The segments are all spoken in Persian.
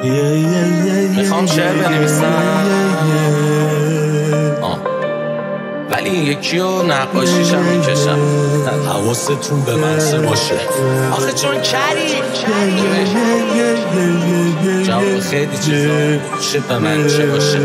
میخوام شعر بنویسم ولی یکی رو نقاشیشم میکشم. حواستون به منصه باشه آخه چون کری جواب خیلی چیزا شد به من چه باشه.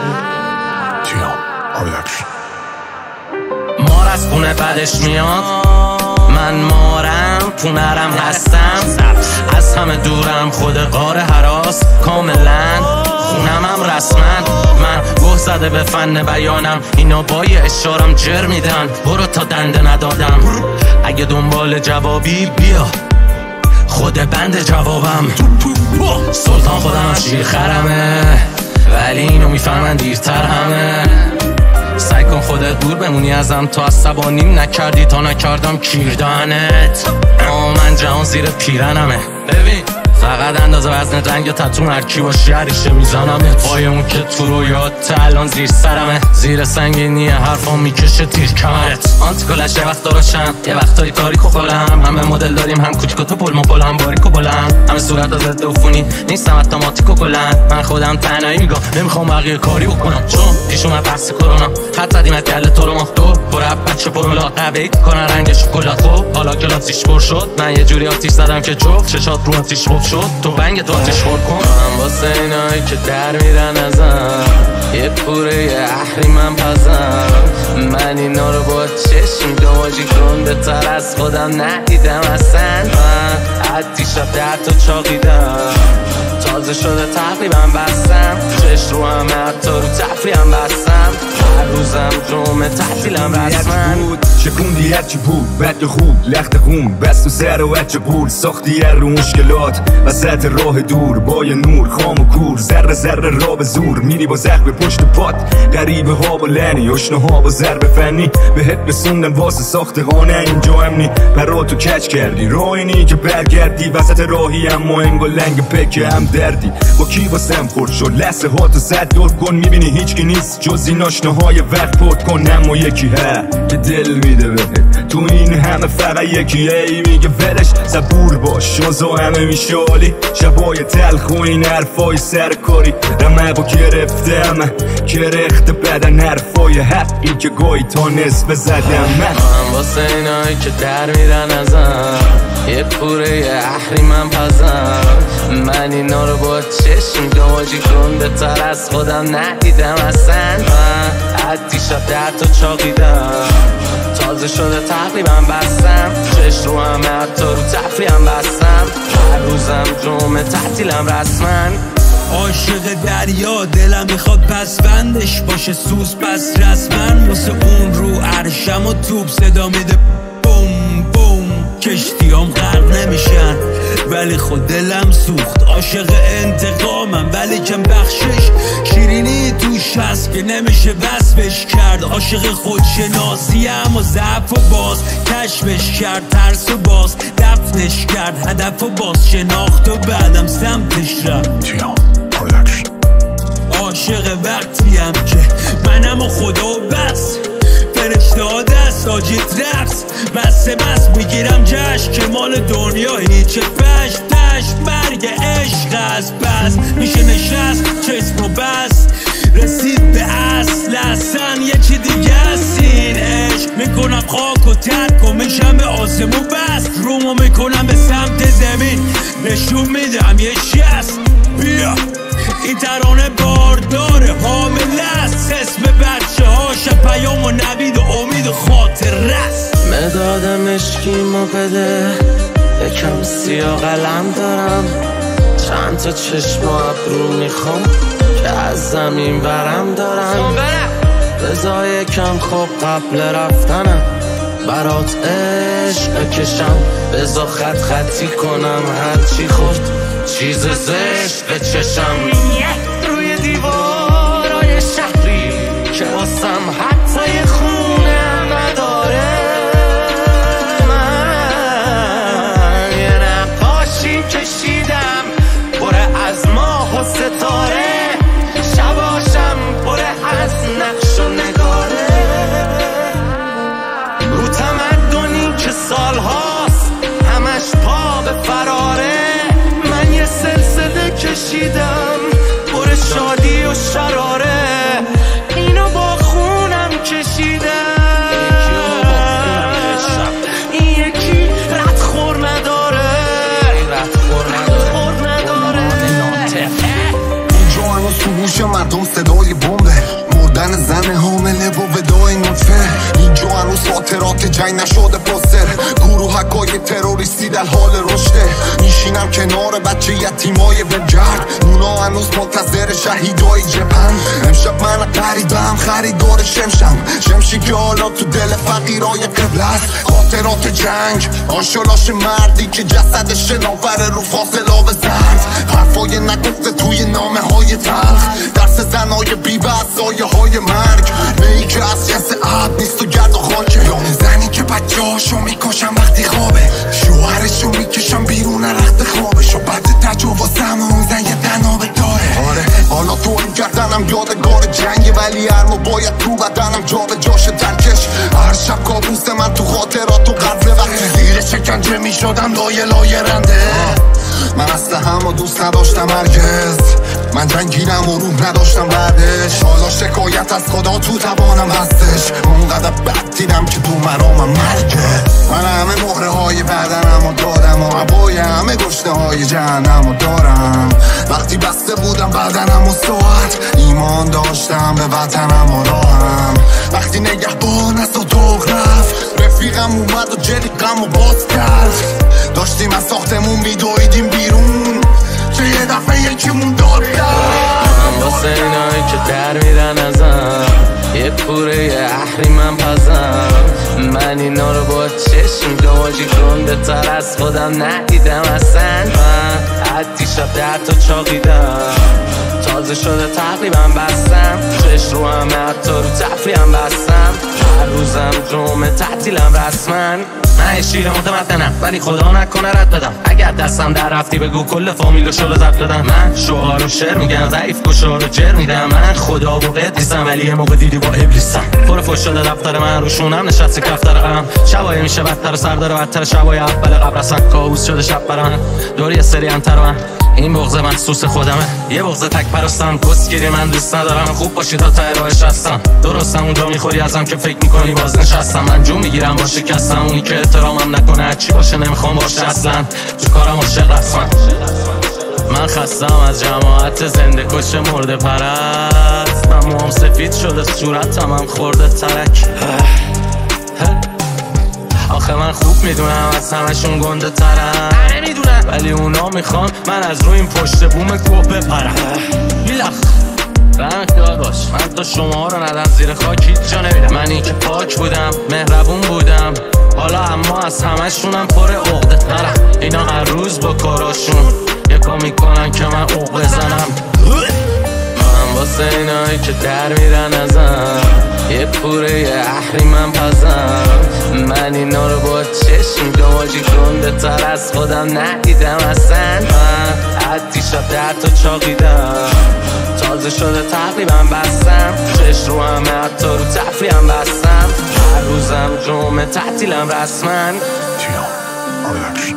مار از خونه بدش میاد، من مارم پونرم هستم، از همه دورم خود غار هراس کاملا خونمم رسما. من گوه زده به فن بیانم، اینا با یه اشارم جر میدن، برو تا دنده ندادم. اگه دنبال جوابی بیا خود بند جوابم. سلطان خودم شیر خرمه ولی اینو میفهمن دیرتر همه. سعی کن خودت دور بمونی ازم، تا عصبانیم نکردی تا نکردم کیردانت. من جهان زیر پیرنمه، ببین فقط اندازه وزن رنگ تتون هرکی باشی هریشه میزنمت. پای اون که تو رو یاد الان زیر سرمه، زیر سنگینی حرفام میکشه تیر کمرت. آنتیکلش یه وقت دراشم یه وقتایی تاریکو خلم، همه مدل داریم هم کوچیک و تو پل مپل هم باریکو بلم، همه صورت ها ضد عفونی نیستم اتوماتیکو کلن. من خودم تنهایی میگم نمیخوام بقیه کاری بکنم، چون پیش اومد بحث کرونا خط زدیمت گله تو رو ما دو برب بچه پرولا قبیل کنن رنگ شکلات. خب حالا کلاسیش پر شد، من یه جوری آتیش زدم که جفت چشات رو آتیش خوب شد، تو بنگ تو آتیش خور کن. من واسه اینایی که در میرن ازم یه پوره یه احریمم پزم، من اینا رو با چشم دواجی گنده تر از خودم ندیدم اصلا. من حتی شب 10 تا چاقیدم، تازه شده تقریبا بستم، چش رو همه حتی رو تفریهم بستم، هر روزم جمعه تعطیلم رسمن. شکوندی هرچی بود بد خوب لخت خون بست و سر و بچه بود، ساختی هر رو مشکلات وسط راه دور با یه نور خام و کور، ذره ذره را به زور میری با زخم پشت پات، غریبه ها با لنی اشنه ها با ضرب فنی بهت رسوندن واسه ساخت خانه اینجا امنی. براتو کچ کردی راینی که برگردی وسط راهی، اما انگل لنگ پکه هم دردی با کی واسم خورد شد لحظه ها تو صد دور کن، میبینی هیچ کی نیست جز این آشنه های وقت پرد کن، اما یکی ها که دل میده بهت تو این همه فقط یکی ای میگه ولش صبور باش شازا همه میشالی شبای تلخ و این حرفای سرکاری رمه و گرفتم کرخت بدن حرفای حقی که گاهی تا نصف زدم. من واسه اینایی که در میرن ازم یه پوره یه احریمم پزم، من اینا رو با چشم دواجی گنده تر از خودم ندیدم اصلا. من حتی شب 10 تا چاقیدم، تازه شده تقریبا بستم، چش رو همه حتی رو تفریهم بستم، هر روزم جمعه تعطیلم رسمن. عاشق دریا دلم میخواد پس بندش باشه سوز پس رسمن، واسه اون رو عرشم و توپ صدا میده بوم بوم، کشتیام غرق نمیشن ولی خود دلم سوخت. عاشق انتقامم ولی کم بخشش شیرینی توش هست که نمیشه وصفش کرد. عاشق خودشناسیم و ضعف و باز کشفش کرد، ترس و باز دفنش کرد، هدف و باز شناخت و بعدم سمتش رفت. عاشق وقتیم که منم و خدا و بس، فرشته ها دست ساجد رقص بسته بس میگیرم جشن که مال دنیا هیچه پش تش برگ عشق از بس میشه نشست چشم و بس رسید به اصل اصلا یه چی دیگه است این عشق. میکنم خاک و ترک و میشم به آسمون بس، رومو میکنم به سمت زمین نشون میدم یه شست. بیا این ترانه بارداره حامل است، اسم بچه هاش پیام و نوید و امید و خاطر رست. مداد مشکیمو بده یکم سیاه قلم دارم، چند تا چشم و ابرو میخوام که از زمین برم دارم، بذار یکم خوب قبل رفتنم برات عشق کشم، بذار خط خطی کنم هرچی خورد چیز زشت به چشم. روی دیوارای شهری که واسم حتی یه خونه نداره، من یه نقاشی کشیدم پره از ماه و ستاره، شباشم پره از نقش و نگاره، رو تمدنی که سالهاست همش پا به فراره، من یه سلسله کشیدم کشیدم پر شادی و شراره، اینو با خونم کشیدم. این یکی ردخور نداره، اینجا هنوز تو گوش مردم صدای بمبه، مردن زن حامله با ودای نطفه. اینجا هنوز خاطرات جنگ نشده پوستر، گروه حکای تروریستی در حال رشده. میشینم کنار بچه یتیمای بنجرد، اونا هنوز منتظر شهیدای جبهن. امشب من غریبم خریدار شمشی که حالا تو دل فقیرای قبله است. خاطرات جنگ، آشالاش مردی که جسدش شناور رو فاصله زرد. حرفای نگفته توی نامه های تلخ، درس زنای بی‌بس سایه های مرگ. میی که از جنس عهد نیست و گرد و خاکه، یا اون زنی که بچه هاشو میکشن وقتی خوابه، شوهرشو میکشن بیرون رخت خوابش. و بعد تجاوز همه اون زن یه تنابه داره. آره حالا تو این گردنم یادگار جنگه، ولی هر ما باید تو بدنم جا به جاش ترکش. هر شب کابوس من تو خاطرات و قبله، وقتی زیر شکنجه میشدم لایه رنده. من اصلا همو دوست نداشتم هرگز، من جنگیدم و روح نداشتم بعدش. حالا شکایت از خدا تو توانم هستش، اونقدر بد دیدم که تو مرامم مرگه. من همه مهره های بدنم رو دادم و عبای همه گشته های جهنم رو دارم. وقتی بسته بودم بدنم و ساعت، ایمان داشتم به وطنم و راهم. وقتی نگهبان از اتاق رفت، رفیقم اومد و جلیقم و باز کرد. داشتیم از ساختمون میدویدیم بیرون که یه دفعه یکیمون داد کرد. من واسه اینایی که در میرن ازم، یه پوره اهریمن پزم. من اینا رو با چشم گواجی گنده تر از خودم ندیدم اصلا. من حتی شب 10 تا چاقیدم، تازه شده تقریبا بستم. چش رو همه حتی رو تفریحم بستم. هر روزم جمعه تعطیلم رسمن. من شیر متمدنم ولی خدا نکنه رد بدم. اگر دستم در رفتی بگو کل فامیلو شلو زد بدم. من شعار و شعر میگم، ضعیف گشار و جر میدم. من خدا و قدیسم ولی یه موقع دیدی با ابلیسم. پر فوش شده دفتر من، روشونم نشستی کفتر غم. شبای میشه بدتر و سردار بدتر، شبای اول قبل اصلا کابوس شده شب برم. دوری یه سری انتر من، این بغض محسوس خودمه. یه بغض تک پرستم، کسگیری من دوست ندارم. خوب باشی تا ته راهش هستم، درستم اونجا میخوری ازم که فکر میکنی باز نشستم. من جو میگیرم با شکستم، اونی که احترامم نکنه هرچی باشه نمیخوام باشه اصلا. تو کارم عاشق رسمم. من خستم از جماعت زنده کش مرده پرست. من موام سفید شده صورتم هم خورده ترک. آخه من خوب میدونم از همشون گنده ترم، نمیدونم ولی اونا میخوان من از روی این پشت بوم کوه بپرم. بیلخ رحمت داداش، من تا شما رو ندم زیر خاک هیچ جا نمیدم. منی که پاک بودم مهربون بودم، حالا اما از همشونم پر عقده ترم. اینا هر روز با کاراشون یکا میکنن که من عقد بزنم. من واسه اینایی که در میرن ازم، یه پوره اهریمن پزم. من اینا رو با چشم گواجی گنده تر از خودم ندیدم اصلا. من حتی شب 10 تا چاقیدم، تازه شده تقریبا بستم. چش رو همه حتی رو تفریحم بستم. هر روزم جمعه تعطیلم رسمن.